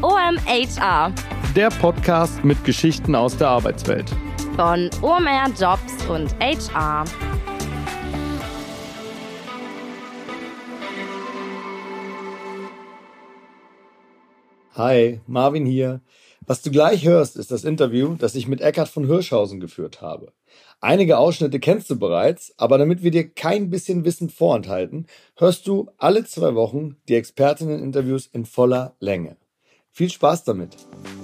OMHR. Der Podcast mit Geschichten aus der Arbeitswelt. Von OMR Jobs und HR. Hi, Marvin hier. Was du gleich hörst, ist das Interview, das ich mit Eckhard von Hirschhausen geführt habe. Einige Ausschnitte kennst du bereits, aber damit wir dir kein bisschen Wissen vorenthalten, hörst du alle 2 Wochen die Expertinnen-Interviews in voller Länge. Viel Spaß damit!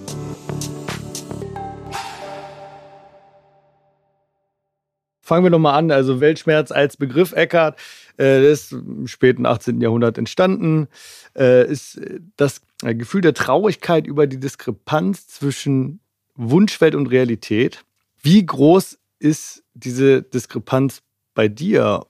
Fangen wir nochmal an. Also Weltschmerz als Begriff, Eckhard, ist im späten 18. Jahrhundert entstanden, ist das Gefühl der Traurigkeit über die Diskrepanz zwischen Wunschwelt und Realität. Wie groß ist diese Diskrepanz bei dir?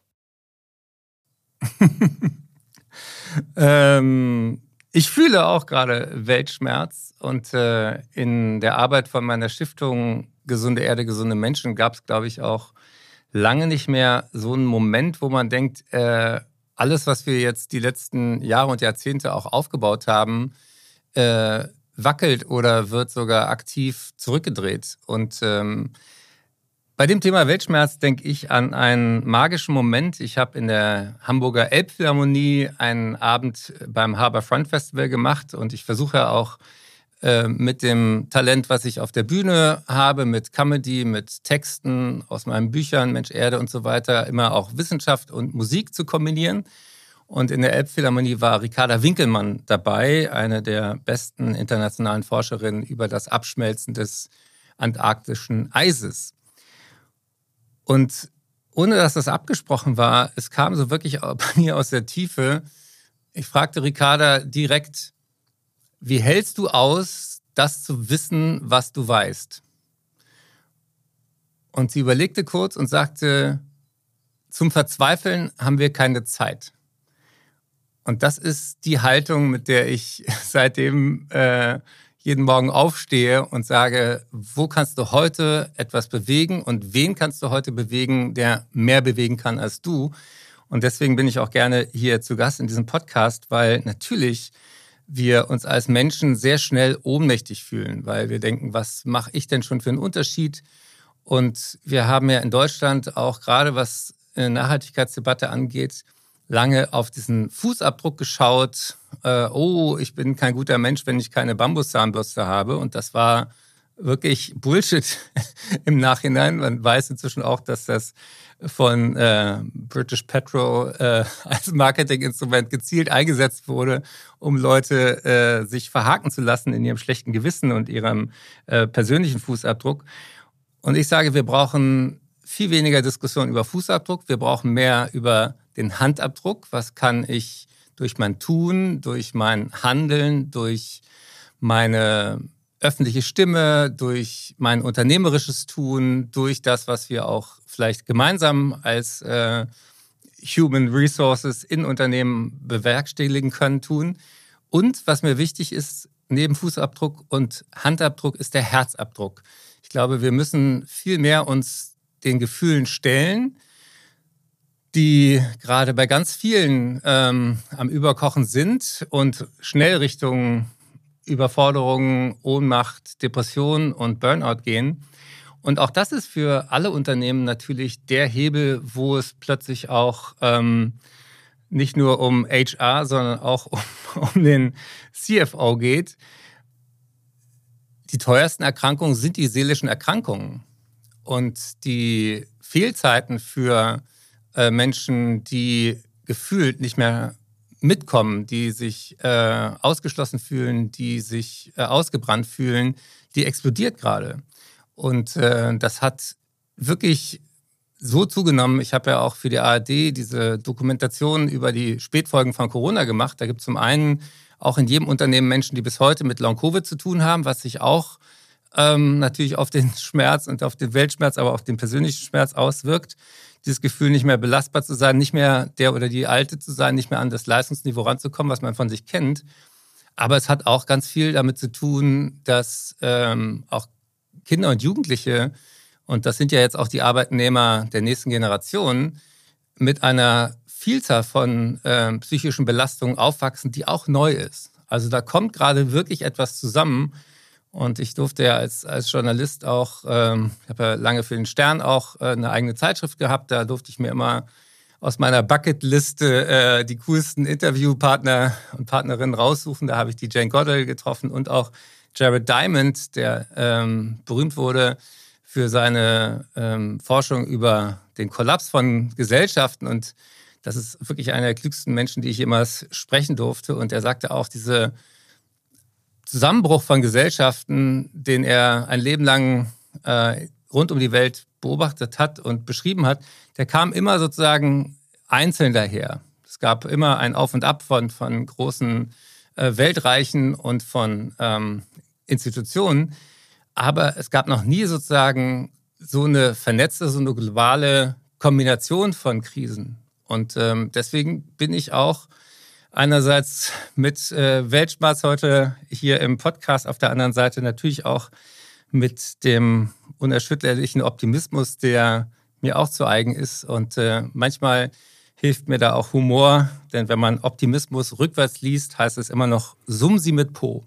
Ich fühle auch gerade Weltschmerz und in der Arbeit von meiner Stiftung Gesunde Erde, gesunde Menschen gab es, glaube ich, auch lange nicht mehr so einen Moment, wo man denkt, alles, was wir jetzt die letzten Jahre und Jahrzehnte auch aufgebaut haben, wackelt oder wird sogar aktiv zurückgedreht. Und bei dem Thema Weltschmerz denke ich an einen magischen Moment. Ich habe in der Hamburger Elbphilharmonie einen Abend beim Harbourfront Festival gemacht und ich versuche ja auch mit dem Talent, was ich auf der Bühne habe, mit Comedy, mit Texten aus meinen Büchern, Mensch, Erde und so weiter, immer auch Wissenschaft und Musik zu kombinieren. Und in der Elbphilharmonie war Ricarda Winkelmann dabei, eine der besten internationalen Forscherinnen über das Abschmelzen des antarktischen Eises. Und ohne dass das abgesprochen war, es kam so wirklich bei mir aus der Tiefe, ich fragte Ricarda direkt, wie hältst du aus, das zu wissen, was du weißt? Und sie überlegte kurz und sagte, zum Verzweifeln haben wir keine Zeit. Und das ist die Haltung, mit der ich seitdem jeden Morgen aufstehe und sage, wo kannst du heute etwas bewegen und wen kannst du heute bewegen, der mehr bewegen kann als du? Und deswegen bin ich auch gerne hier zu Gast in diesem Podcast, weil natürlich wir uns als Menschen sehr schnell ohnmächtig fühlen, weil wir denken, was mache ich denn schon für einen Unterschied? Und wir haben ja in Deutschland auch gerade, was Nachhaltigkeitsdebatte angeht, lange auf diesen Fußabdruck geschaut. Ich bin kein guter Mensch, wenn ich keine Bambuszahnbürste habe. Und das war wirklich Bullshit im Nachhinein. Man weiß inzwischen auch, dass das von British Petrol als Marketinginstrument gezielt eingesetzt wurde, um Leute sich verhaken zu lassen in ihrem schlechten Gewissen und ihrem persönlichen Fußabdruck. Und ich sage, wir brauchen viel weniger Diskussion über Fußabdruck. Wir brauchen mehr über den Handabdruck. Was kann ich durch mein Tun, durch mein Handeln, durch meine öffentliche Stimme, durch mein unternehmerisches Tun, durch das, was wir auch vielleicht gemeinsam als Human Resources in Unternehmen bewerkstelligen können, tun. Und was mir wichtig ist, neben Fußabdruck und Handabdruck ist der Herzabdruck. Ich glaube, wir müssen viel mehr uns den Gefühlen stellen, die gerade bei ganz vielen am Überkochen sind und schnell Richtung Überforderung, Ohnmacht, Depression und Burnout gehen. Und auch das ist für alle Unternehmen natürlich der Hebel, wo es plötzlich auch nicht nur um HR, sondern auch um den CFO geht. Die teuersten Erkrankungen sind die seelischen Erkrankungen. Und die Fehlzeiten für Menschen, die gefühlt nicht mehr mitkommen, die sich ausgeschlossen fühlen, die sich ausgebrannt fühlen, die explodiert gerade. Und das hat wirklich so zugenommen. Ich habe ja auch für die ARD diese Dokumentation über die Spätfolgen von Corona gemacht. Da gibt es zum einen auch in jedem Unternehmen Menschen, die bis heute mit Long-Covid zu tun haben, was sich auch natürlich auf den Schmerz und auf den Weltschmerz, aber auf den persönlichen Schmerz auswirkt. Dieses Gefühl, nicht mehr belastbar zu sein, nicht mehr der oder die Alte zu sein, nicht mehr an das Leistungsniveau ranzukommen, was man von sich kennt. Aber es hat auch ganz viel damit zu tun, dass auch Kinder und Jugendliche, und das sind ja jetzt auch die Arbeitnehmer der nächsten Generation, mit einer Vielzahl von psychischen Belastungen aufwachsen, die auch neu ist. Also da kommt gerade wirklich etwas zusammen. Und ich durfte ja als Journalist auch, ich habe ja lange für den Stern auch eine eigene Zeitschrift gehabt, da durfte ich mir immer aus meiner Bucketliste die coolsten Interviewpartner und Partnerinnen raussuchen. Da habe ich die Jane Goodall getroffen und auch Jared Diamond, der berühmt wurde für seine Forschung über den Kollaps von Gesellschaften. Und das ist wirklich einer der klügsten Menschen, die ich jemals sprechen durfte. Und er sagte auch, dieser Zusammenbruch von Gesellschaften, den er ein Leben lang rund um die Welt beobachtet hat und beschrieben hat, der kam immer sozusagen einzeln daher. Es gab immer ein Auf und Ab von großen Weltreichen und von Institutionen. Aber es gab noch nie sozusagen so eine vernetzte, so eine globale Kombination von Krisen. Und deswegen bin ich auch einerseits mit Weltschmerz heute hier im Podcast, auf der anderen Seite natürlich auch mit dem unerschütterlichen Optimismus, der mir auch zu eigen ist. Und manchmal hilft mir da auch Humor, denn wenn man Optimismus rückwärts liest, heißt es immer noch Sumsi mit Po.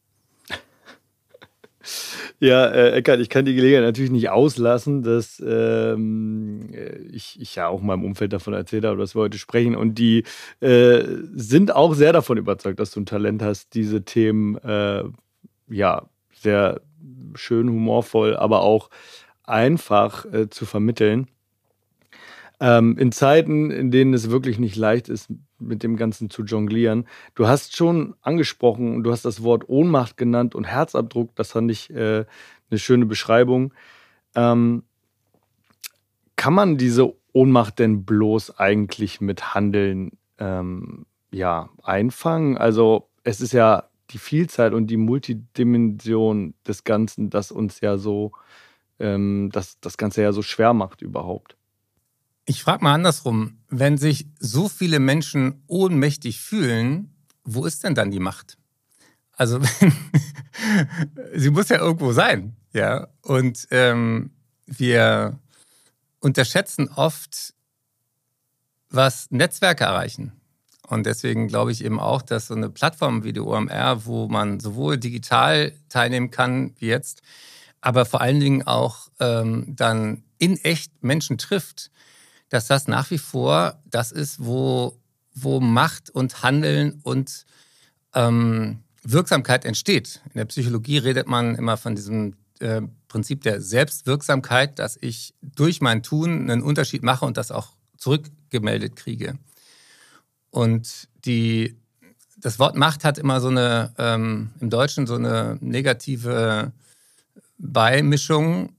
Ja, Eckhard, ich kann die Gelegenheit natürlich nicht auslassen, dass ich ja auch meinem Umfeld davon erzählt habe, dass wir heute sprechen. Und die sind auch sehr davon überzeugt, dass du ein Talent hast, diese Themen sehr schön, humorvoll, aber auch einfach zu vermitteln. In Zeiten, in denen es wirklich nicht leicht ist, mit dem Ganzen zu jonglieren. Du hast schon angesprochen, du hast das Wort Ohnmacht genannt und Herzabdruck, das fand ich eine schöne Beschreibung. Kann man diese Ohnmacht denn bloß eigentlich mit Handeln einfangen? Also es ist ja die Vielzahl und die Multidimension des Ganzen, das uns ja so, das Ganze ja so schwer macht überhaupt. Ich frage mal andersrum, wenn sich so viele Menschen ohnmächtig fühlen, wo ist denn dann die Macht? Also sie muss ja irgendwo sein, ja. Und wir unterschätzen oft, was Netzwerke erreichen. Und deswegen glaube ich eben auch, dass so eine Plattform wie die OMR, wo man sowohl digital teilnehmen kann wie jetzt, aber vor allen Dingen auch dann in echt Menschen trifft, dass das nach wie vor das ist, wo Macht und Handeln und Wirksamkeit entsteht. In der Psychologie redet man immer von diesem Prinzip der Selbstwirksamkeit, dass ich durch mein Tun einen Unterschied mache und das auch zurückgemeldet kriege. Und das Wort Macht hat immer so eine, im Deutschen so eine negative Beimischung.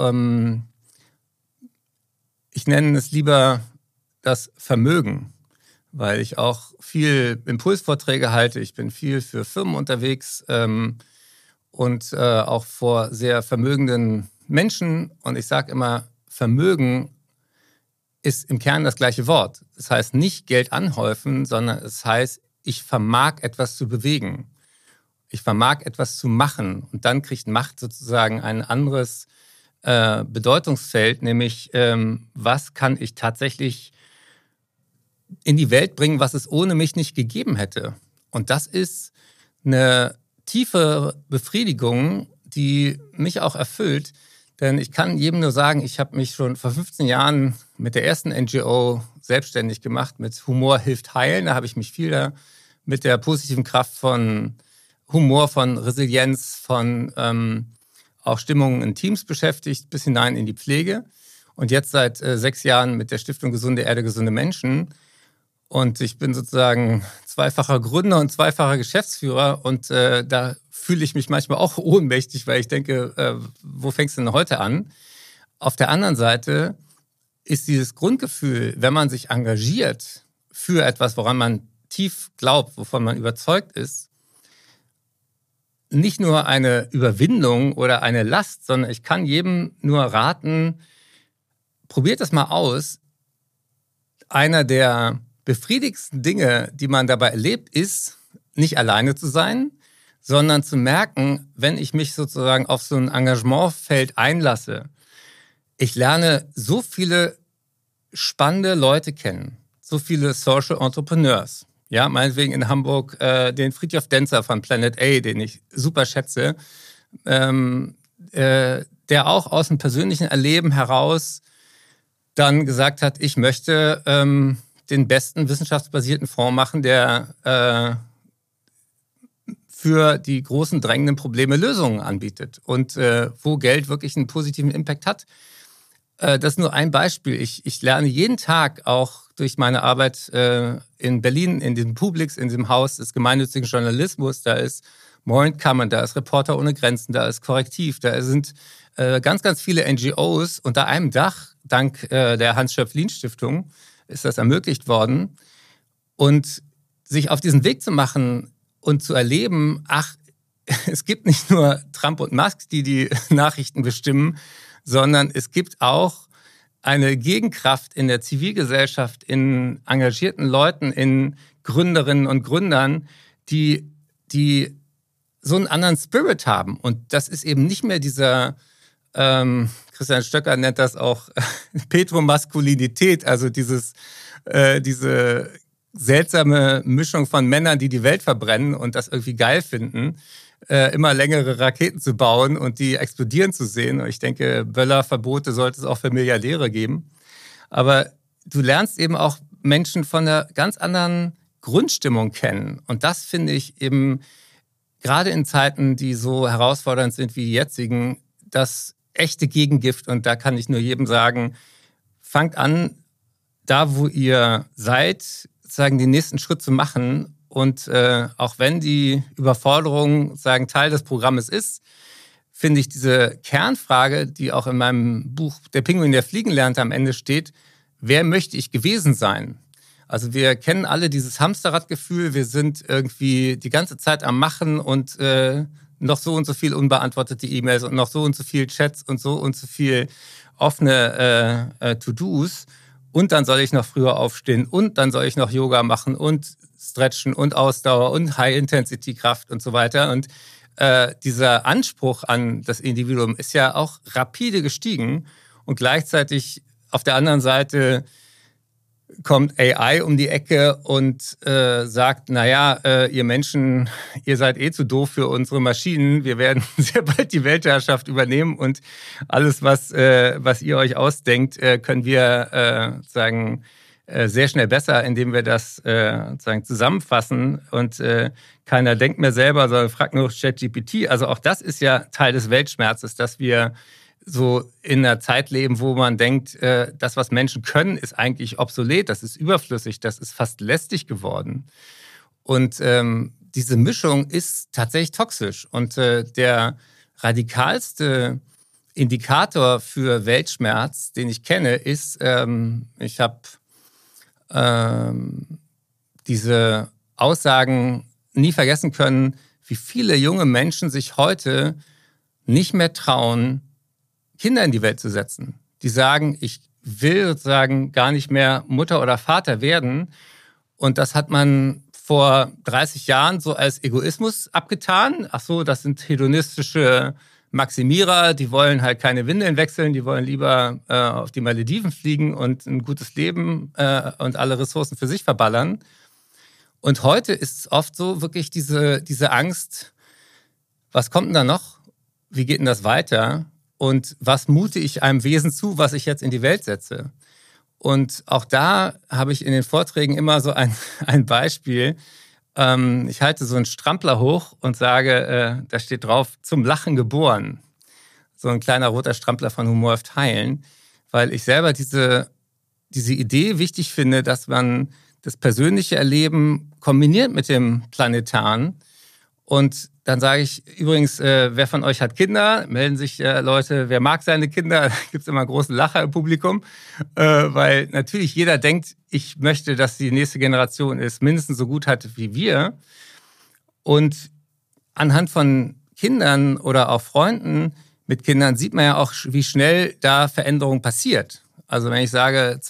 Ich nenne es lieber das Vermögen, weil ich auch viel Impulsvorträge halte. Ich bin viel für Firmen unterwegs und auch vor sehr vermögenden Menschen. Und ich sage immer, Vermögen ist im Kern das gleiche Wort. Das heißt nicht Geld anhäufen, sondern es heißt, ich vermag etwas zu bewegen. Ich vermag etwas zu machen. Und dann kriegt Macht sozusagen ein anderes Bedeutungsfeld, nämlich was kann ich tatsächlich in die Welt bringen, was es ohne mich nicht gegeben hätte. Und das ist eine tiefe Befriedigung, die mich auch erfüllt. Denn ich kann jedem nur sagen, ich habe mich schon vor 15 Jahren mit der ersten NGO selbstständig gemacht, mit Humor hilft heilen. Da habe ich mich viel mit der positiven Kraft von Humor, von Resilienz, von auch Stimmungen in Teams beschäftigt, bis hinein in die Pflege. Und jetzt seit 6 Jahren mit der Stiftung Gesunde Erde, gesunde Menschen. Und ich bin sozusagen zweifacher Gründer und zweifacher Geschäftsführer. Und da fühle ich mich manchmal auch ohnmächtig, weil ich denke, wo fängst du denn heute an? Auf der anderen Seite ist dieses Grundgefühl, wenn man sich engagiert für etwas, woran man tief glaubt, wovon man überzeugt ist, nicht nur eine Überwindung oder eine Last, sondern ich kann jedem nur raten, probiert das mal aus. Einer der befriedigendsten Dinge, die man dabei erlebt, ist, nicht alleine zu sein, sondern zu merken, wenn ich mich sozusagen auf so ein Engagementfeld einlasse, ich lerne so viele spannende Leute kennen, so viele Social Entrepreneurs, Ja, meinetwegen in Hamburg den Fridtjof Denzer von Planet A, den ich super schätze, der auch aus dem persönlichen Erleben heraus dann gesagt hat, ich möchte den besten wissenschaftsbasierten Fonds machen, der für die großen drängenden Probleme Lösungen anbietet und wo Geld wirklich einen positiven Impact hat. Das ist nur ein Beispiel. Ich lerne jeden Tag auch durch meine Arbeit in Berlin, in diesem Publix, in diesem Haus des gemeinnützigen Journalismus. Da ist Morin Kamen, da ist Reporter ohne Grenzen, da ist Korrektiv, da sind ganz, ganz viele NGOs. Unter einem Dach, dank der Hans-Schöpflin-Stiftung, ist das ermöglicht worden. Und sich auf diesen Weg zu machen und zu erleben, es gibt nicht nur Trump und Musk, die Nachrichten bestimmen, sondern es gibt auch eine Gegenkraft in der Zivilgesellschaft, in engagierten Leuten, in Gründerinnen und Gründern, die so einen anderen Spirit haben. Und das ist eben nicht mehr dieser, Christian Stöcker nennt das auch Petromaskulinität, also diese seltsame Mischung von Männern, die die Welt verbrennen und das irgendwie geil finden, immer längere Raketen zu bauen und die explodieren zu sehen. Und ich denke, Böllerverbote sollte es auch für Milliardäre geben. Aber du lernst eben auch Menschen von einer ganz anderen Grundstimmung kennen. Und das finde ich eben gerade in Zeiten, die so herausfordernd sind wie die jetzigen, das echte Gegengift. Und da kann ich nur jedem sagen, fangt an, da wo ihr seid, sozusagen den nächsten Schritt zu machen. Und auch wenn die Überforderung sozusagen Teil des Programmes ist, finde ich diese Kernfrage, die auch in meinem Buch Der Pinguin, der fliegen lernt, am Ende steht, wer möchte ich gewesen sein? Also wir kennen alle dieses Hamsterradgefühl, wir sind irgendwie die ganze Zeit am Machen und noch so und so viel unbeantwortete E-Mails und noch so und so viel Chats und so viel offene To-Dos. Und dann soll ich noch früher aufstehen und dann soll ich noch Yoga machen und Stretchen und Ausdauer und High-Intensity-Kraft und so weiter. Und dieser Anspruch an das Individuum ist ja auch rapide gestiegen. Und gleichzeitig auf der anderen Seite kommt AI um die Ecke und sagt, naja, ihr Menschen, ihr seid zu doof für unsere Maschinen. Wir werden sehr bald die Weltherrschaft übernehmen und alles, was ihr euch ausdenkt, können wir sagen sehr schnell besser, indem wir das sozusagen zusammenfassen und keiner denkt mehr selber, sondern fragt nur ChatGPT. Also auch das ist ja Teil des Weltschmerzes, dass wir so in einer Zeit leben, wo man denkt, das, was Menschen können, ist eigentlich obsolet, das ist überflüssig, das ist fast lästig geworden. Und diese Mischung ist tatsächlich toxisch. Und der radikalste Indikator für Weltschmerz, den ich kenne, ist, ich habe diese Aussagen nie vergessen können, wie viele junge Menschen sich heute nicht mehr trauen, Kinder in die Welt zu setzen. Die sagen, ich will sozusagen gar nicht mehr Mutter oder Vater werden. Und das hat man vor 30 Jahren so als Egoismus abgetan. Ach so, das sind hedonistische Maximierer, die wollen halt keine Windeln wechseln, die wollen lieber auf die Malediven fliegen und ein gutes Leben und alle Ressourcen für sich verballern. Und heute ist es oft so wirklich diese Angst, was kommt denn da noch? Wie geht denn das weiter? Und was mute ich einem Wesen zu, was ich jetzt in die Welt setze? Und auch da habe ich in den Vorträgen immer so ein Beispiel. Ich halte so einen Strampler hoch und sage, da steht drauf, zum Lachen geboren. So ein kleiner roter Strampler von Humor hilft heilen. Weil ich selber diese Idee wichtig finde, dass man das persönliche Erleben kombiniert mit dem Planetaren. Und dann sage ich übrigens, wer von euch hat Kinder? Melden sich Leute, wer mag seine Kinder? Da gibt es immer einen großen Lacher im Publikum, weil natürlich jeder denkt, ich möchte, dass die nächste Generation es mindestens so gut hat wie wir. Und anhand von Kindern oder auch Freunden mit Kindern sieht man ja auch, wie schnell da Veränderung passiert. Also wenn ich sage,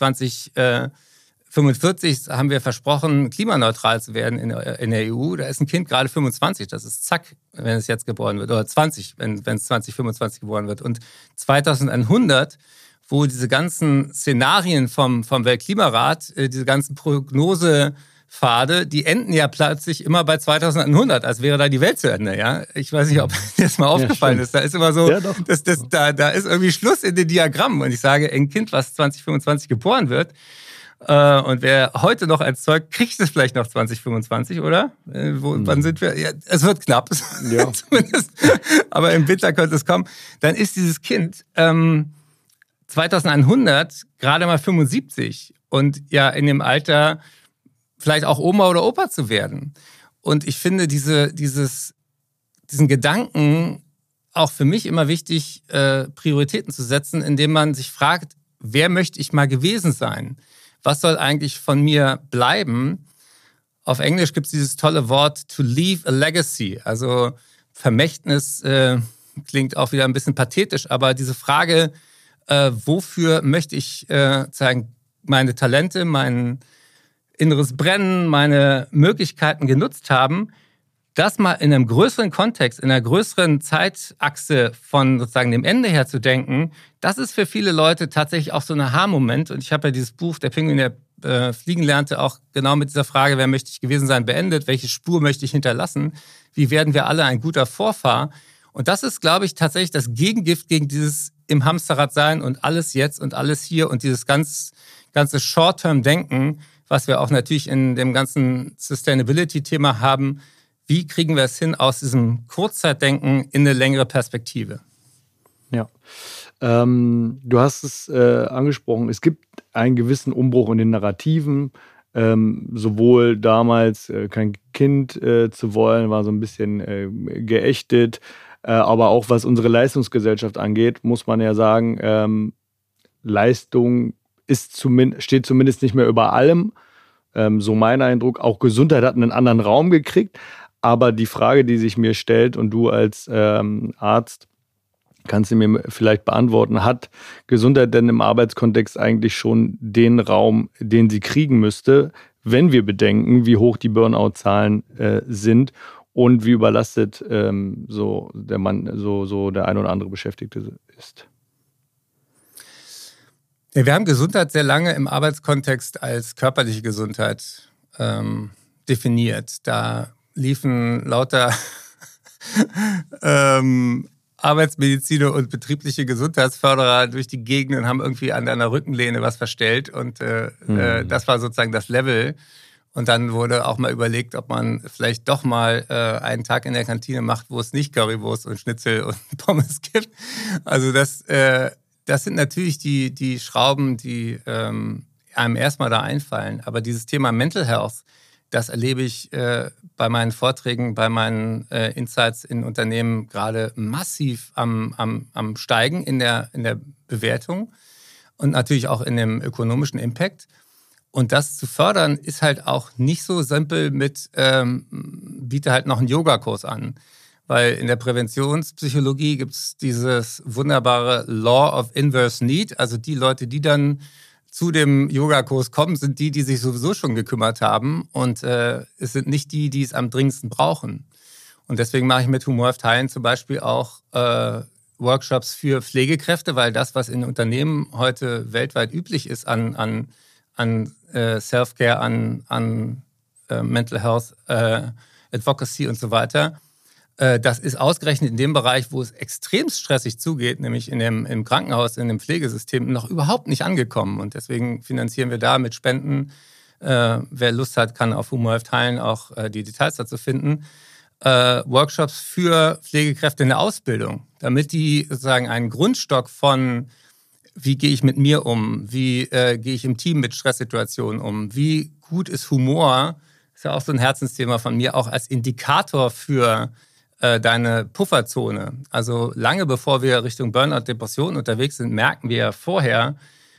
2045 haben wir versprochen, klimaneutral zu werden in der EU. Da ist ein Kind gerade 25, das ist zack, wenn es jetzt geboren wird. Oder 20, wenn es 2025 geboren wird. Und 2100, wo diese ganzen Szenarien vom Weltklimarat, diese ganzen Prognosefirmen Pfade, die enden ja plötzlich immer bei 2100, als wäre da die Welt zu Ende. Ja? Ich weiß nicht, ob dir das mal aufgefallen ist. Da ist immer so, da ist irgendwie Schluss in den Diagrammen. Und ich sage, ein Kind, was 2025 geboren wird, und wer heute noch erzeugt, kriegt es vielleicht noch 2025, oder? Wann sind wir? Ja, es wird knapp, ja. Zumindest. Aber im Winter könnte es kommen. Dann ist dieses Kind 2100 gerade mal 75 und ja in dem Alter vielleicht auch Oma oder Opa zu werden. Und ich finde diesen Gedanken auch für mich immer wichtig, Prioritäten zu setzen, indem man sich fragt, wer möchte ich mal gewesen sein? Was soll eigentlich von mir bleiben? Auf Englisch gibt es dieses tolle Wort to leave a legacy. Also Vermächtnis klingt auch wieder ein bisschen pathetisch, aber diese Frage, wofür möchte ich sagen, meine Talente, mein inneres Brennen, meine Möglichkeiten genutzt haben, das mal in einem größeren Kontext, in einer größeren Zeitachse von sozusagen dem Ende her zu denken, das ist für viele Leute tatsächlich auch so ein Aha-Moment. Und ich habe ja dieses Buch, Der Pinguin, der fliegen lernte, auch genau mit dieser Frage, wer möchte ich gewesen sein, beendet, welche Spur möchte ich hinterlassen, wie werden wir alle ein guter Vorfahr. Und das ist, glaube ich, tatsächlich das Gegengift gegen dieses im Hamsterrad sein und alles jetzt und alles hier und dieses ganze Short-Term-Denken, was wir auch natürlich in dem ganzen Sustainability-Thema haben. Wie kriegen wir es hin aus diesem Kurzzeitdenken in eine längere Perspektive? Ja, du hast es angesprochen, es gibt einen gewissen Umbruch in den Narrativen, sowohl damals kein Kind zu wollen, war so ein bisschen geächtet, aber auch was unsere Leistungsgesellschaft angeht, muss man ja sagen, Leistung steht zumindest nicht mehr über allem, so mein Eindruck. Auch Gesundheit hat einen anderen Raum gekriegt, aber die Frage, die sich mir stellt, und du als Arzt kannst du mir vielleicht beantworten, hat Gesundheit denn im Arbeitskontext eigentlich schon den Raum, den sie kriegen müsste, wenn wir bedenken, wie hoch die Burnout-Zahlen sind und wie überlastet so der ein oder andere Beschäftigte ist? Ja, wir haben Gesundheit sehr lange im Arbeitskontext als körperliche Gesundheit definiert. Da liefen lauter Arbeitsmediziner und betriebliche Gesundheitsförderer durch die Gegend und haben irgendwie an deiner Rückenlehne was verstellt. Und das war sozusagen das Level. Und dann wurde auch mal überlegt, ob man vielleicht doch mal einen Tag in der Kantine macht, wo es nicht Currywurst und Schnitzel und Pommes gibt. Also das sind natürlich die Schrauben, die einem erstmal da einfallen. Aber dieses Thema Mental Health, das erlebe ich bei meinen Vorträgen, bei meinen Insights in Unternehmen gerade massiv am Steigen in der Bewertung und natürlich auch in dem ökonomischen Impact. Und das zu fördern ist halt auch nicht so simpel mit, biete halt noch einen Yogakurs an. Weil in der Präventionspsychologie gibt es dieses wunderbare Law of Inverse Need. Also die Leute, die dann zu dem Yogakurs kommen, sind die sich sowieso schon gekümmert haben. Und es sind nicht die es am dringendsten brauchen. Und deswegen mache ich mit Humorhaft Heilen zum Beispiel auch Workshops für Pflegekräfte, weil das, was in Unternehmen heute weltweit üblich ist an Self-Care, an Mental Health, Advocacy und so weiter, das ist ausgerechnet in dem Bereich, wo es extrem stressig zugeht, nämlich im Krankenhaus, in dem Pflegesystem, noch überhaupt nicht angekommen. Und deswegen finanzieren wir da mit Spenden. Wer Lust hat, kann auf Humorhaft Heilen auch die Details dazu finden. Workshops für Pflegekräfte in der Ausbildung, damit die sozusagen einen Grundstock von wie gehe ich mit mir um, wie gehe ich im Team mit Stresssituationen um, wie gut ist Humor, ist ja auch so ein Herzensthema von mir, auch als Indikator für deine Pufferzone. Also lange bevor wir Richtung Burnout, Depression unterwegs sind, merken wir ja vorher,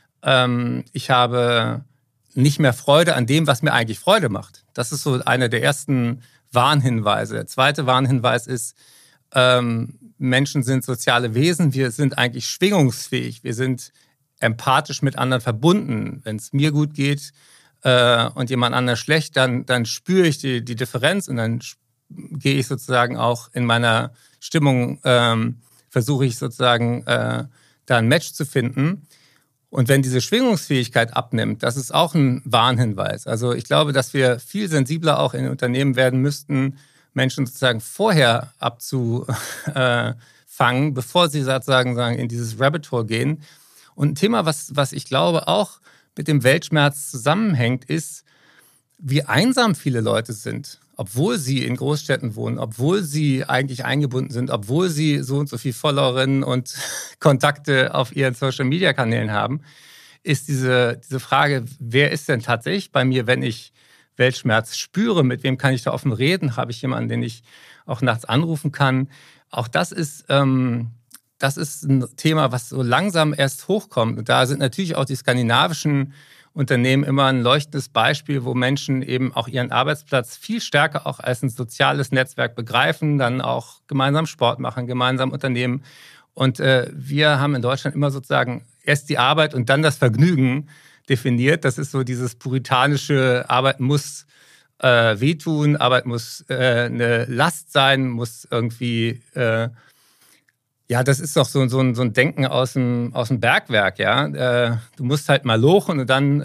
ich habe nicht mehr Freude an dem, was mir eigentlich Freude macht. Das ist so einer der ersten Warnhinweise. Der zweite Warnhinweis ist, Menschen sind soziale Wesen, wir sind eigentlich schwingungsfähig, wir sind empathisch mit anderen verbunden. Wenn es mir gut geht und jemand anders schlecht, dann spüre ich die Differenz und dann gehe ich sozusagen auch in meiner Stimmung, versuche ich sozusagen da ein Match zu finden. Und wenn diese Schwingungsfähigkeit abnimmt, das ist auch ein Warnhinweis. Also ich glaube, dass wir viel sensibler auch in Unternehmen werden müssten, Menschen sozusagen vorher abzufangen, bevor sie sozusagen in dieses Rabbit Hole gehen. Und ein Thema, was ich glaube auch mit dem Weltschmerz zusammenhängt, ist, wie einsam viele Leute sind, obwohl sie in Großstädten wohnen, obwohl sie eigentlich eingebunden sind, obwohl sie so und so viele Followerinnen und Kontakte auf ihren Social-Media-Kanälen haben, ist diese Frage, wer ist denn tatsächlich bei mir, wenn ich Weltschmerz spüre, mit wem kann ich da offen reden, habe ich jemanden, den ich auch nachts anrufen kann. Auch das ist ein Thema, was so langsam erst hochkommt. Und da sind natürlich auch die skandinavischen Unternehmen immer ein leuchtendes Beispiel, wo Menschen eben auch ihren Arbeitsplatz viel stärker auch als ein soziales Netzwerk begreifen, dann auch gemeinsam Sport machen, gemeinsam Unternehmen. Und wir haben in Deutschland immer sozusagen erst die Arbeit und dann das Vergnügen definiert. Das ist so dieses puritanische, Arbeit muss wehtun, Arbeit muss eine Last sein, muss irgendwie... Ja, das ist doch so ein Denken aus dem Bergwerk, ja. Du musst halt mal lochen und dann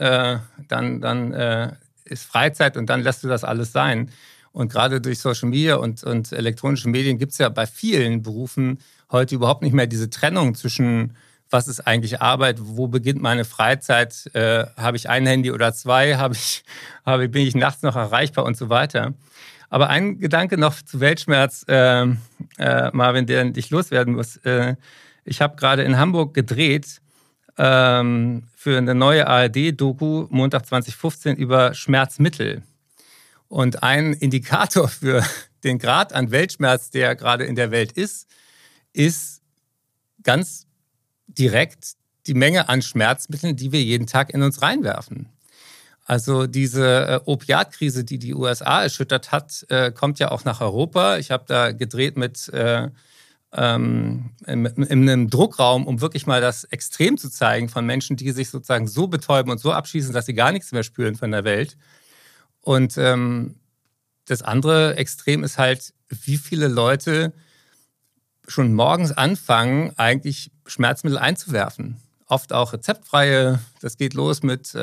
ist Freizeit und dann lässt du das alles sein. Und gerade durch Social Media und elektronische Medien gibt es ja bei vielen Berufen heute überhaupt nicht mehr diese Trennung zwischen, was ist eigentlich Arbeit, wo beginnt meine Freizeit, habe ich ein Handy oder zwei, bin ich nachts noch erreichbar und so weiter. Aber ein Gedanke noch zu Weltschmerz, Marvin, der ich loswerden muss. Ich habe gerade in Hamburg gedreht für eine neue ARD-Doku, Montag 2015, über Schmerzmittel. Und ein Indikator für den Grad an Weltschmerz, der gerade in der Welt ist ganz direkt die Menge an Schmerzmitteln, die wir jeden Tag in uns reinwerfen. Also diese Opiatkrise, die die USA erschüttert hat, kommt ja auch nach Europa. Ich habe da gedreht mit in einem Druckraum, um wirklich mal das Extrem zu zeigen von Menschen, die sich sozusagen so betäuben und so abschießen, dass sie gar nichts mehr spüren von der Welt. Und das andere Extrem ist halt, wie viele Leute schon morgens anfangen, eigentlich Schmerzmittel einzuwerfen. Oft auch rezeptfreie. Das geht los mit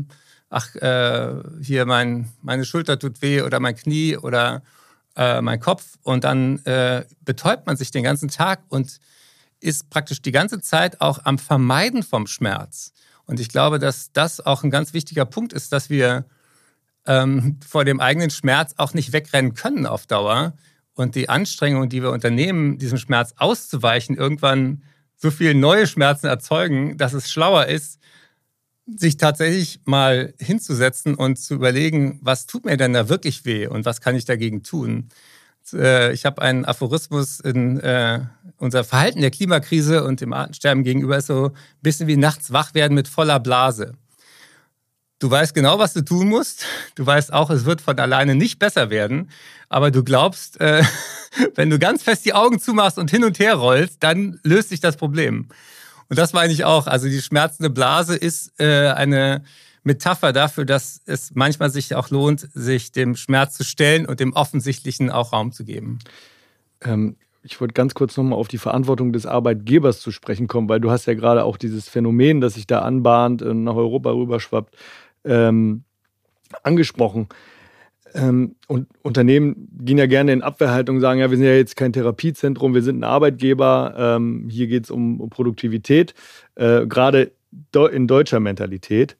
hier meine Schulter tut weh oder mein Knie oder mein Kopf. Und dann betäubt man sich den ganzen Tag und ist praktisch die ganze Zeit auch am Vermeiden vom Schmerz. Und ich glaube, dass das auch ein ganz wichtiger Punkt ist, dass wir vor dem eigenen Schmerz auch nicht wegrennen können auf Dauer. Und die Anstrengungen, die wir unternehmen, diesem Schmerz auszuweichen, irgendwann so viele neue Schmerzen erzeugen, dass es schlauer ist, sich tatsächlich mal hinzusetzen und zu überlegen, was tut mir denn da wirklich weh und was kann ich dagegen tun. Ich habe einen Aphorismus in unser Verhalten der Klimakrise und dem Artensterben gegenüber ist so ein bisschen wie nachts wach werden mit voller Blase. Du weißt genau, was du tun musst. Du weißt auch, es wird von alleine nicht besser werden. Aber du glaubst, wenn du ganz fest die Augen zumachst und hin und her rollst, dann löst sich das Problem. Und das meine ich auch. Also die schmerzende Blase ist eine Metapher dafür, dass es manchmal sich auch lohnt, sich dem Schmerz zu stellen und dem Offensichtlichen auch Raum zu geben. Ich wollte ganz kurz nochmal auf die Verantwortung des Arbeitgebers zu sprechen kommen, weil du hast ja gerade auch dieses Phänomen, das sich da anbahnt und nach Europa rüberschwappt, angesprochen. Und Unternehmen gehen ja gerne in Abwehrhaltung und sagen, ja, wir sind ja jetzt kein Therapiezentrum, wir sind ein Arbeitgeber, hier geht es um Produktivität, gerade in deutscher Mentalität.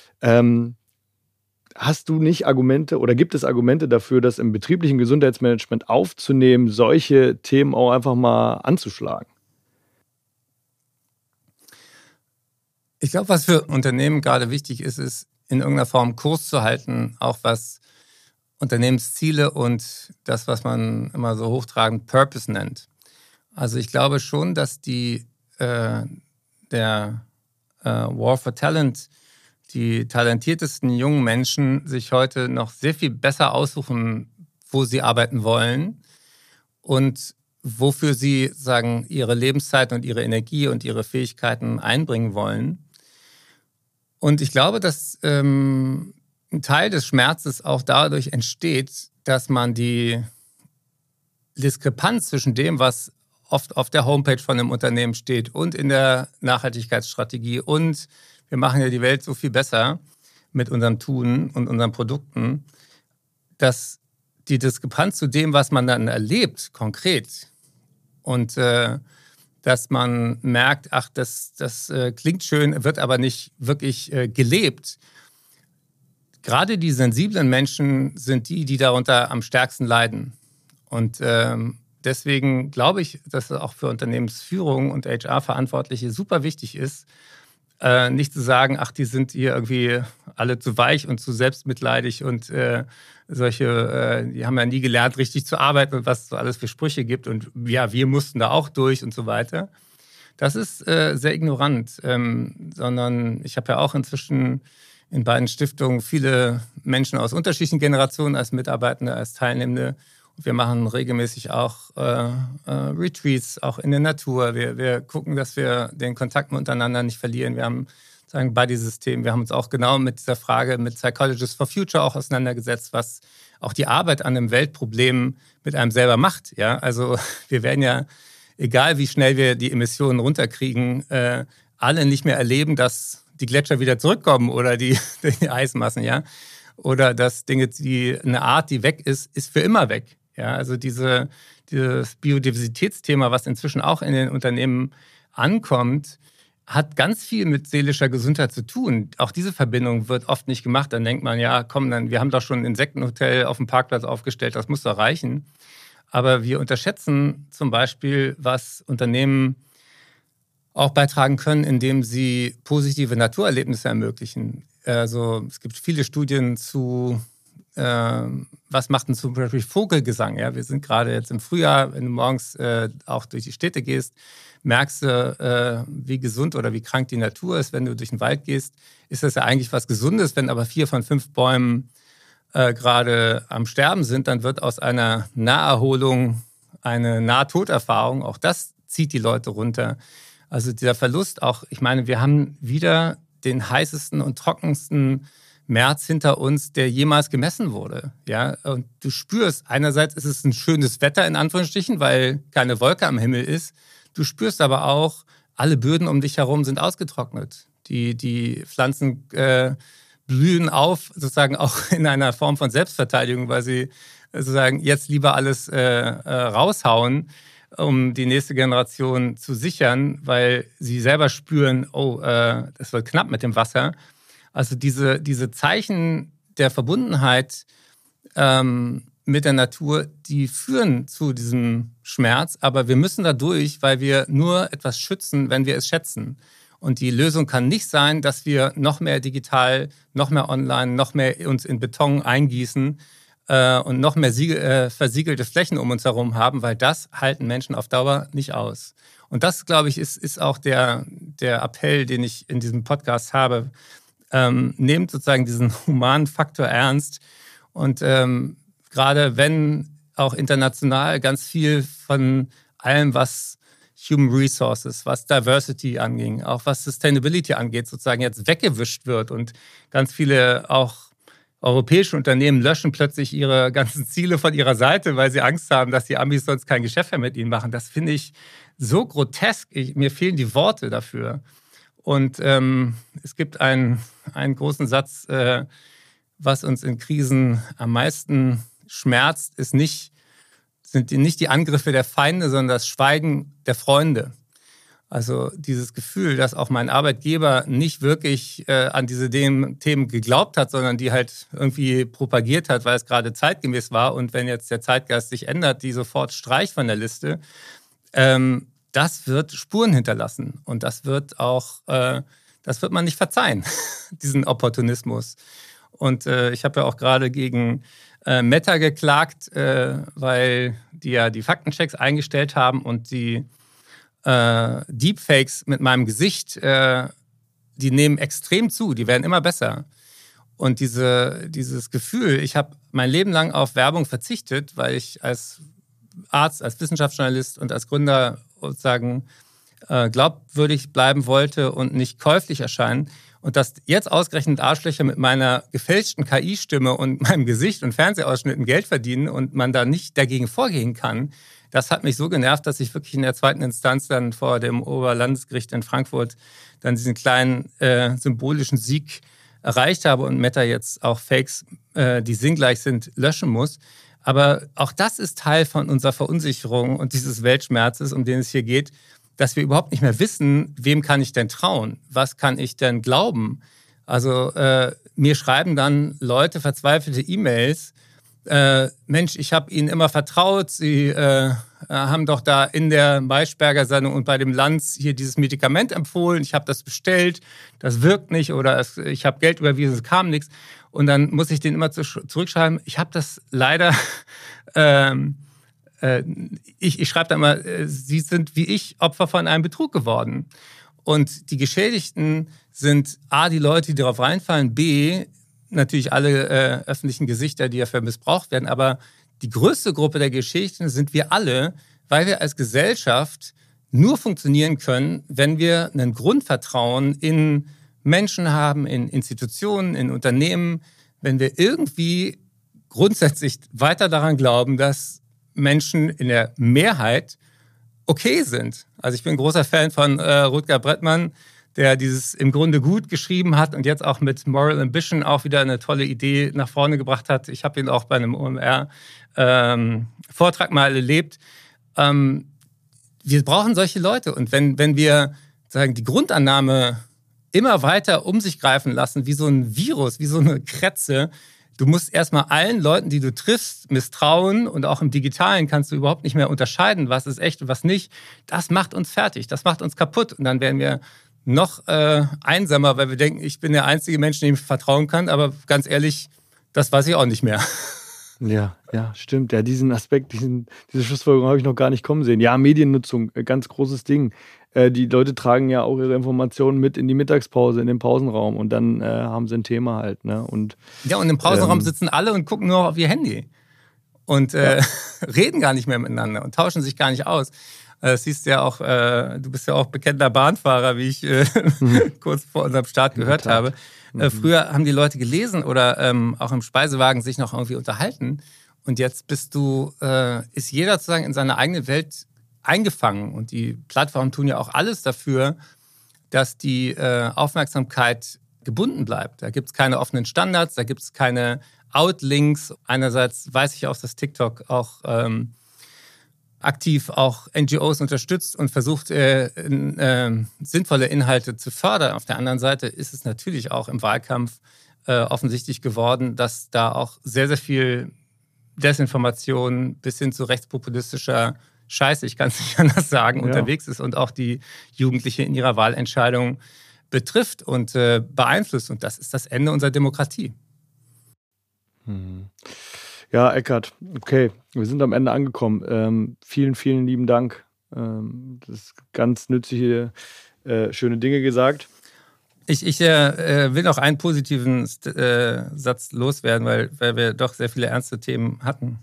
Hast du nicht Argumente oder gibt es Argumente dafür, das im betrieblichen Gesundheitsmanagement aufzunehmen, solche Themen auch einfach mal anzuschlagen? Ich glaube, was für Unternehmen gerade wichtig ist, ist in irgendeiner Form Kurs zu halten, auch was Unternehmensziele und das, was man immer so hochtragend Purpose nennt. Also ich glaube schon, dass der War for Talent, die talentiertesten jungen Menschen sich heute noch sehr viel besser aussuchen, wo sie arbeiten wollen und wofür sie sagen, ihre Lebenszeit und ihre Energie und ihre Fähigkeiten einbringen wollen. Und ich glaube, dass ein Teil des Schmerzes auch dadurch entsteht, dass man die Diskrepanz zwischen dem, was oft auf der Homepage von einem Unternehmen steht und in der Nachhaltigkeitsstrategie und wir machen ja die Welt so viel besser mit unserem Tun und unseren Produkten, dass die Diskrepanz zu dem, was man dann erlebt, konkret, und dass man merkt, ach, das klingt schön, wird aber nicht wirklich gelebt. Gerade die sensiblen Menschen sind die darunter am stärksten leiden. Und deswegen glaube ich, dass es auch für Unternehmensführung und HR-Verantwortliche super wichtig ist, nicht zu sagen, ach, die sind hier irgendwie alle zu weich und zu selbstmitleidig und die haben ja nie gelernt, richtig zu arbeiten und was es so alles für Sprüche gibt und ja, wir mussten da auch durch und so weiter. Das ist sehr ignorant, sondern ich habe ja auch inzwischen in beiden Stiftungen viele Menschen aus unterschiedlichen Generationen als Mitarbeitende, als Teilnehmende. Wir machen regelmäßig auch Retreats, auch in der Natur. Wir gucken, dass wir den Kontakt untereinander nicht verlieren. Wir haben ein Buddy-System. Wir haben uns auch genau mit dieser Frage mit Psychologists for Future auch auseinandergesetzt, was auch die Arbeit an einem Weltproblem mit einem selber macht. Ja? Also wir werden ja, egal wie schnell wir die Emissionen runterkriegen, alle nicht mehr erleben, dass die Gletscher wieder zurückkommen oder die Eismassen. Ja? Oder dass eine Art, die weg ist für immer weg. Ja, also dieses Biodiversitätsthema, was inzwischen auch in den Unternehmen ankommt, hat ganz viel mit seelischer Gesundheit zu tun. Auch diese Verbindung wird oft nicht gemacht. Dann denkt man, ja, komm, wir haben doch schon ein Insektenhotel auf dem Parkplatz aufgestellt, das muss doch reichen. Aber wir unterschätzen zum Beispiel, was Unternehmen auch beitragen können, indem sie positive Naturerlebnisse ermöglichen. Also es gibt viele Studien zu was macht denn zum Beispiel Vogelgesang? Ja? Wir sind gerade jetzt im Frühjahr, wenn du morgens auch durch die Städte gehst, merkst du, wie gesund oder wie krank die Natur ist. Wenn du durch den Wald gehst, ist das ja eigentlich was Gesundes. Wenn aber 4 von 5 Bäumen gerade am Sterben sind, dann wird aus einer Naherholung eine Nahtoderfahrung. Auch das zieht die Leute runter. Also dieser Verlust auch, ich meine, wir haben wieder den heißesten und trockensten März hinter uns, der jemals gemessen wurde. Ja? Und du spürst, einerseits ist es ein schönes Wetter in Anführungsstrichen, weil keine Wolke am Himmel ist. Du spürst aber auch, alle Böden um dich herum sind ausgetrocknet. Die Pflanzen blühen auf, sozusagen auch in einer Form von Selbstverteidigung, weil sie sozusagen jetzt lieber alles raushauen, um die nächste Generation zu sichern, weil sie selber spüren, oh, das wird knapp mit dem Wasser. Also diese Zeichen der Verbundenheit mit der Natur, die führen zu diesem Schmerz, aber wir müssen da durch, weil wir nur etwas schützen, wenn wir es schätzen. Und die Lösung kann nicht sein, dass wir noch mehr digital, noch mehr online, noch mehr uns in Beton eingießen und noch mehr versiegelte Flächen um uns herum haben, weil das halten Menschen auf Dauer nicht aus. Und das, glaube ich, ist auch der Appell, den ich in diesem Podcast habe. Nehmt sozusagen diesen humanen Faktor ernst und gerade wenn auch international ganz viel von allem, was Human Resources, was Diversity anging, auch was Sustainability angeht, sozusagen jetzt weggewischt wird und ganz viele auch europäische Unternehmen löschen plötzlich ihre ganzen Ziele von ihrer Seite, weil sie Angst haben, dass die Amis sonst kein Geschäft mehr mit ihnen machen. Das finde ich so grotesk. Mir fehlen die Worte dafür. Und es gibt einen großen Satz, was uns in Krisen am meisten schmerzt, sind nicht die Angriffe der Feinde, sondern das Schweigen der Freunde. Also dieses Gefühl, dass auch mein Arbeitgeber nicht wirklich an diese Themen geglaubt hat, sondern die halt irgendwie propagiert hat, weil es gerade zeitgemäß war. Und wenn jetzt der Zeitgeist sich ändert, die sofort streicht von der Liste. Das wird Spuren hinterlassen und das wird man nicht verzeihen, diesen Opportunismus. Und ich habe ja auch gerade gegen Meta geklagt, weil die ja die Faktenchecks eingestellt haben und die Deepfakes mit meinem Gesicht, die nehmen extrem zu, die werden immer besser. Und dieses Gefühl, ich habe mein Leben lang auf Werbung verzichtet, weil ich als Arzt, als Wissenschaftsjournalist und als Gründer sozusagen glaubwürdig bleiben wollte und nicht käuflich erscheinen. Und dass jetzt ausgerechnet Arschlöcher mit meiner gefälschten KI-Stimme und meinem Gesicht und Fernsehausschnitten Geld verdienen und man da nicht dagegen vorgehen kann, das hat mich so genervt, dass ich wirklich in der zweiten Instanz dann vor dem Oberlandesgericht in Frankfurt dann diesen kleinen symbolischen Sieg erreicht habe und Meta jetzt auch Fakes, die sinngleich sind, löschen muss. Aber auch das ist Teil von unserer Verunsicherung und dieses Weltschmerzes, um den es hier geht, dass wir überhaupt nicht mehr wissen, wem kann ich denn trauen? Was kann ich denn glauben? Also mir schreiben dann Leute verzweifelte E-Mails. Mensch, ich habe Ihnen immer vertraut. Sie haben doch da in der Maischberger-Sendung und bei dem Lanz hier dieses Medikament empfohlen. Ich habe das bestellt, das wirkt nicht oder ich habe Geld überwiesen, es kam nichts. Und dann muss ich denen immer zurückschreiben, ich habe das leider... Ich schreibe da immer, Sie sind wie ich Opfer von einem Betrug geworden. Und die Geschädigten sind A, die Leute, die darauf reinfallen, B, natürlich alle öffentlichen Gesichter, die dafür missbraucht werden. Aber die größte Gruppe der Geschädigten sind wir alle, weil wir als Gesellschaft nur funktionieren können, wenn wir ein Grundvertrauen in Menschen haben, in Institutionen, in Unternehmen, wenn wir irgendwie grundsätzlich weiter daran glauben, dass Menschen in der Mehrheit okay sind. Also ich bin ein großer Fan von Rutger Brettmann, der dieses im Grunde gut geschrieben hat und jetzt auch mit Moral Ambition auch wieder eine tolle Idee nach vorne gebracht hat. Ich habe ihn auch bei einem OMR-Vortrag mal erlebt. Wir brauchen solche Leute. Und wenn wir sagen, die Grundannahme immer weiter um sich greifen lassen, wie so ein Virus, wie so eine Krätze, du musst erstmal allen Leuten, die du triffst, misstrauen und auch im Digitalen kannst du überhaupt nicht mehr unterscheiden, was ist echt und was nicht. Das macht uns fertig, das macht uns kaputt und dann werden wir noch einsamer, weil wir denken, ich bin der einzige Mensch, dem ich vertrauen kann, aber ganz ehrlich, das weiß ich auch nicht mehr. Ja, stimmt. Ja, diesen Aspekt, diese Schlussfolgerung habe ich noch gar nicht kommen sehen. Ja, Mediennutzung, ganz großes Ding. Die Leute tragen ja auch ihre Informationen mit in die Mittagspause, in den Pausenraum und dann haben sie ein Thema halt. Ne? Und im Pausenraum sitzen alle und gucken nur auf ihr Handy und reden gar nicht mehr miteinander und tauschen sich gar nicht aus. Das siehst du ja auch, du bist ja auch bekennender Bahnfahrer, wie ich kurz vor unserem Start gehört habe. Früher haben die Leute gelesen oder auch im Speisewagen sich noch irgendwie unterhalten und jetzt ist jeder sozusagen in seiner eigenen Welt eingefangen und die Plattformen tun ja auch alles dafür, dass die Aufmerksamkeit gebunden bleibt. Da gibt es keine offenen Standards, da gibt es keine Outlinks. Einerseits weiß ich auch, dass TikTok auch aktiv auch NGOs unterstützt und versucht, sinnvolle Inhalte zu fördern. Auf der anderen Seite ist es natürlich auch im Wahlkampf offensichtlich geworden, dass da auch sehr, sehr viel Desinformation bis hin zu rechtspopulistischer Scheiße, ich kann es nicht anders sagen, unterwegs ist und auch die Jugendliche in ihrer Wahlentscheidung betrifft und beeinflusst. Und das ist das Ende unserer Demokratie. Ja, Eckart, okay, wir sind am Ende angekommen. Vielen, vielen lieben Dank. Das ist ganz nützliche, schöne Dinge gesagt. Ich will noch einen positiven Satz loswerden, weil wir doch sehr viele ernste Themen hatten.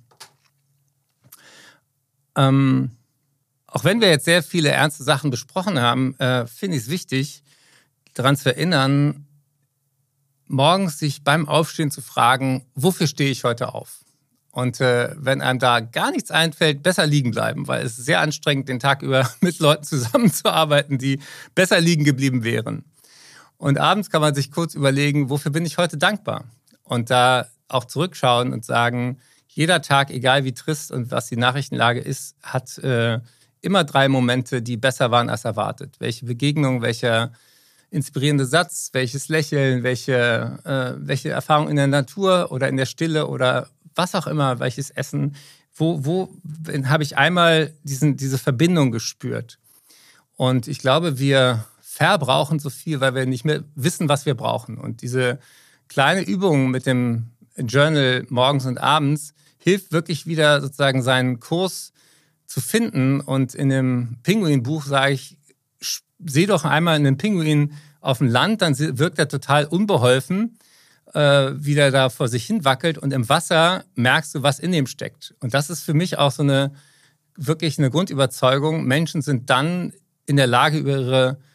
Auch wenn wir jetzt sehr viele ernste Sachen besprochen haben, finde ich es wichtig, daran zu erinnern, morgens sich beim Aufstehen zu fragen, wofür stehe ich heute auf? Und wenn einem da gar nichts einfällt, besser liegen bleiben, weil es ist sehr anstrengend, den Tag über mit Leuten zusammenzuarbeiten, die besser liegen geblieben wären. Und abends kann man sich kurz überlegen, wofür bin ich heute dankbar? Und da auch zurückschauen und sagen, jeder Tag, egal wie trist und was die Nachrichtenlage ist, hat immer 3 Momente, die besser waren als erwartet. Welche Begegnung, welcher inspirierende Satz, welches Lächeln, welche Erfahrung in der Natur oder in der Stille oder was auch immer, welches Essen. Wo habe ich einmal diese Verbindung gespürt? Und ich glaube, wir verbrauchen so viel, weil wir nicht mehr wissen, was wir brauchen. Und diese kleine Übung mit dem Journal morgens und abends hilft wirklich wieder sozusagen seinen Kurs zu finden. Und in dem Pinguinbuch sage ich, seh doch einmal einen Pinguin auf dem Land, dann wirkt er total unbeholfen, wie der da vor sich hin wackelt. Und im Wasser merkst du, was in ihm steckt. Und das ist für mich auch so wirklich eine Grundüberzeugung. Menschen sind dann in der Lage, über ihre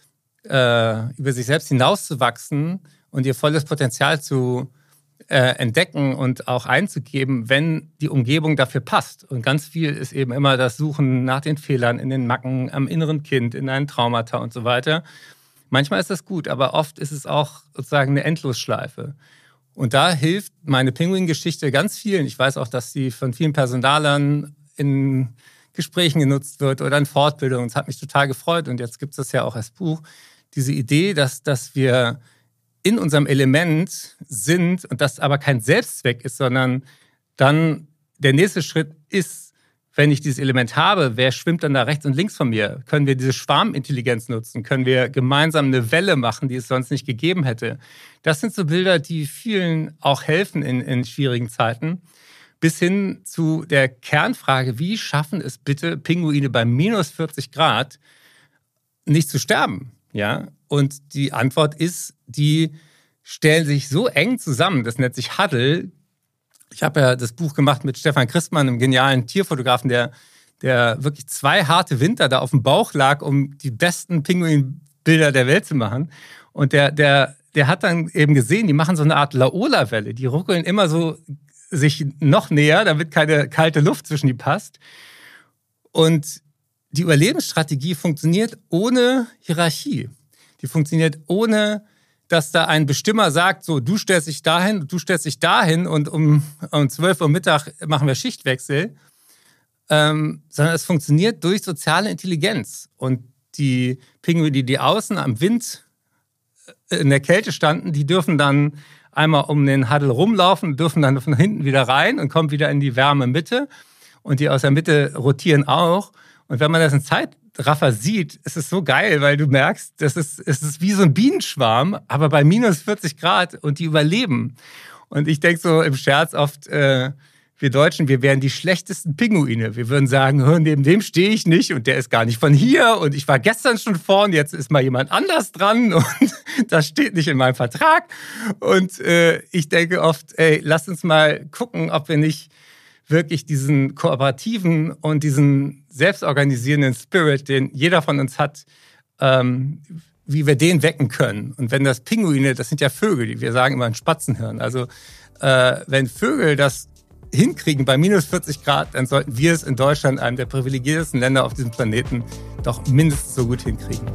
über sich selbst hinauszuwachsen und ihr volles Potenzial zu entdecken und auch einzugeben, wenn die Umgebung dafür passt. Und ganz viel ist eben immer das Suchen nach den Fehlern in den Macken, am inneren Kind, in einen Traumata und so weiter. Manchmal ist das gut, aber oft ist es auch sozusagen eine Endlosschleife. Und da hilft meine Pinguin-Geschichte ganz vielen. Ich weiß auch, dass sie von vielen Personalern in Gesprächen genutzt wird oder in Fortbildungen. Das hat mich total gefreut. Und jetzt gibt es das ja auch als Buch. Diese Idee, dass wir in unserem Element sind und das aber kein Selbstzweck ist, sondern dann der nächste Schritt ist, wenn ich dieses Element habe, wer schwimmt dann da rechts und links von mir? Können wir diese Schwarmintelligenz nutzen? Können wir gemeinsam eine Welle machen, die es sonst nicht gegeben hätte? Das sind so Bilder, die vielen auch helfen in schwierigen Zeiten. Bis hin zu der Kernfrage, wie schaffen es bitte Pinguine bei minus 40 Grad nicht zu sterben? Ja? Und die Antwort ist, die stellen sich so eng zusammen, das nennt sich Huddle. Ich habe ja das Buch gemacht mit Stefan Christmann, einem genialen Tierfotografen, der wirklich 2 harte Winter da auf dem Bauch lag, um die besten Pinguinbilder der Welt zu machen. Und der hat dann eben gesehen, die machen so eine Art Laola-Welle. Die ruckeln immer so sich noch näher, damit keine kalte Luft zwischen die passt. Und die Überlebensstrategie funktioniert ohne Hierarchie. Die funktioniert ohne, dass da ein Bestimmer sagt, so, du stellst dich dahin, du stellst dich dahin und um 12 Uhr Mittag machen wir Schichtwechsel. Sondern es funktioniert durch soziale Intelligenz. Und die Pinguine, die außen am Wind in der Kälte standen, die dürfen dann einmal um den Huddle rumlaufen, dürfen dann von hinten wieder rein und kommen wieder in die warme Mitte. Und die aus der Mitte rotieren auch. Und wenn man das in Zeitraffer sieht, ist es so geil, weil du merkst, es ist wie so ein Bienenschwarm, aber bei minus 40 Grad und die überleben. Und ich denke so im Scherz oft, wir Deutschen, wir wären die schlechtesten Pinguine. Wir würden sagen, neben dem stehe ich nicht und der ist gar nicht von hier und ich war gestern schon vorn, jetzt ist mal jemand anders dran und das steht nicht in meinem Vertrag. Und ich denke oft, lasst uns mal gucken, ob wir nicht wirklich diesen kooperativen und diesen selbstorganisierenden Spirit, den jeder von uns hat, wie wir den wecken können. Und wenn das Pinguine, das sind ja Vögel, wir sagen immer ein Spatzenhirn, also wenn Vögel das hinkriegen bei minus 40 Grad, dann sollten wir es in Deutschland, einem der privilegiertesten Länder auf diesem Planeten, doch mindestens so gut hinkriegen.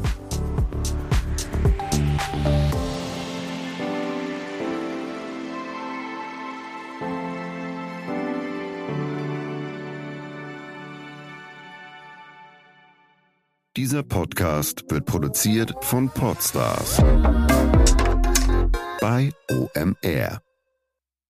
Dieser Podcast wird produziert von Podstars bei OMR.